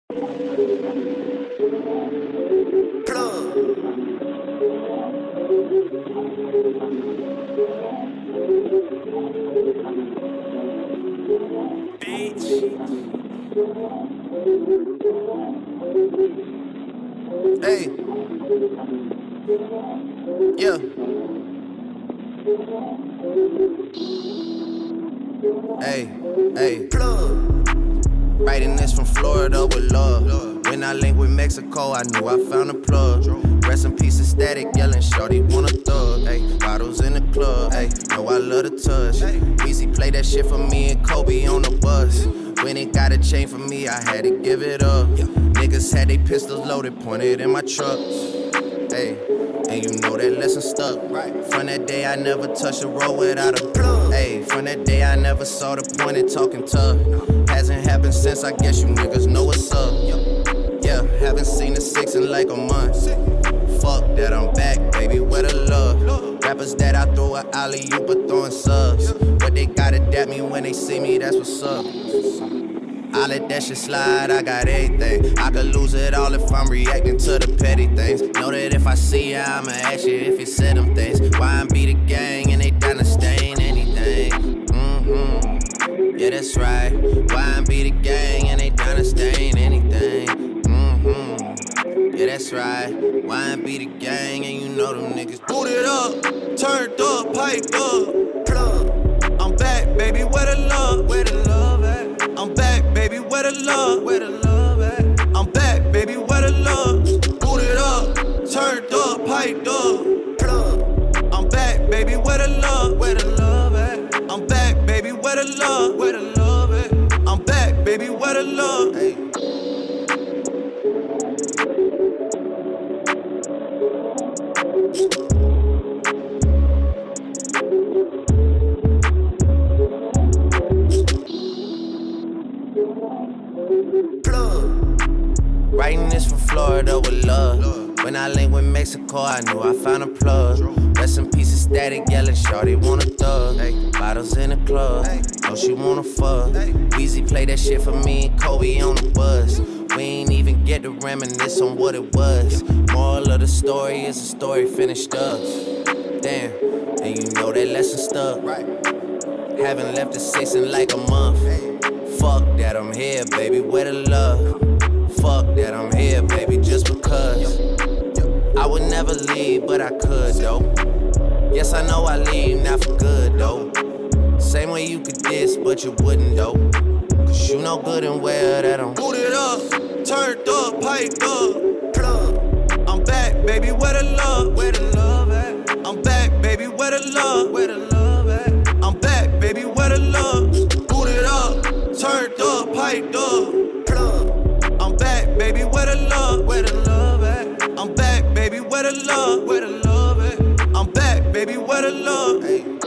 Hey, yeah. Hey, writing this from Florida with love. When I linked with Mexico, I knew I found a plug. Rest in peace, Static, yelling, shorty wanna thug. Ay, bottles in the club, ay, know I love the touch. Weezy play that shit for me and Kobe on the bus. When it got a chain for me, I had to give it up. Niggas had they pistols loaded, pointed in my truck. Hey, and you know that lesson stuck. From that day, I never touched a road without a plug. Hey, from that day, I never saw the point in talking tough. Hasn't happened since, I guess you niggas know what's up. Yeah, haven't seen the 6 in like a month. Fuck that, I'm back, baby, where the love? Rappers that I throw a alley-oop but throwing subs. But they gotta adapt me when they see me, that's what's up. I let that shit slide, I got everything. I could lose it all if I'm reacting to the petty things. Know that if I see ya, I'ma ask you if you said them things. Why I be the gang and they down to stain anything? Yeah, that's right. Why I be the gang and they down to stain anything? Yeah, that's right. Why I be the gang and you know them niggas booted up, turned up, piped up, plug. I'm back, baby, where the love? Where the love at? I'm back, baby, where the love? Where the love at? I'm back, baby, where the love? Booted up, turned up, piped up, plug. I'm back, baby, where the love? Where the love at? I'm back, baby, where the love? Where the love at? I'm back, baby, where the love? Hey. Writing this from Florida with love. When I linked with Mexico, I knew I found a plug. Rest in peace, Static, yelling, shorty wanna thug. Ay, bottles in the club, know she wanna fuck. Weezy play that shit for me and Kobe on the bus. We ain't even get to reminisce on what it was. Moral of the story is the story finished up. Damn, and you know that lesson stuck. Haven't left the 6 in like a month. Fuck that, I'm here, baby, where the love? Fuck that, I'm here, baby, just because. I would never leave, but I could, though. Yes, I know I leave, not for good, though. Same way you could diss, but you wouldn't, though. Cause you know good and well that I'm booted up, turned up, piped up, plug. I'm back, baby, where the love? Where the love at? I'm back, baby, where the love? Where the love at? I'm back, baby, where the love? Booted up, turned up, piped up, plug. I'm back, baby, where the love? Where the love at? I'm back, baby, where the love? Where the love at? I'm back, baby, where the love? Hey.